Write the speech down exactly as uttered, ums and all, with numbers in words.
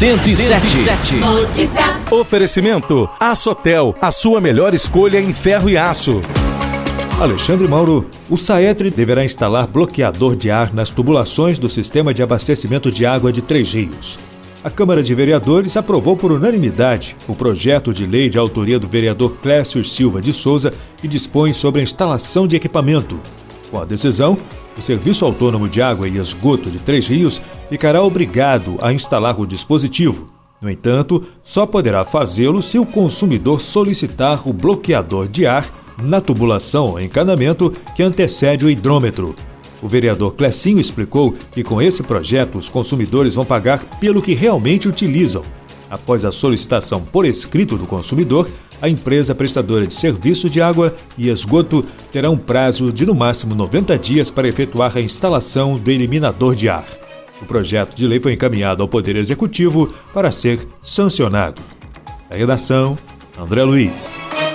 cento e sete. Notícia. Oferecimento Açotel, a sua melhor escolha em ferro e aço. Alexandre Mauro, o SAETRE deverá instalar bloqueador de ar nas tubulações do sistema de abastecimento de água de Três Rios. A Câmara de Vereadores aprovou por unanimidade o projeto de lei de autoria do vereador Clécio Silva de Souza, que dispõe sobre a instalação de equipamento. Com a decisão, o Serviço Autônomo de Água e Esgoto de Três Rios ficará obrigado a instalar o dispositivo. No entanto, só poderá fazê-lo se o consumidor solicitar o bloqueador de ar na tubulação ou encanamento que antecede o hidrômetro. O vereador Clecinho explicou que com esse projeto os consumidores vão pagar pelo que realmente utilizam. Após a solicitação por escrito do consumidor, a empresa prestadora de serviço de água e esgoto terá um prazo de no máximo noventa dias para efetuar a instalação do eliminador de ar. O projeto de lei foi encaminhado ao Poder Executivo para ser sancionado. A redação, André Luiz.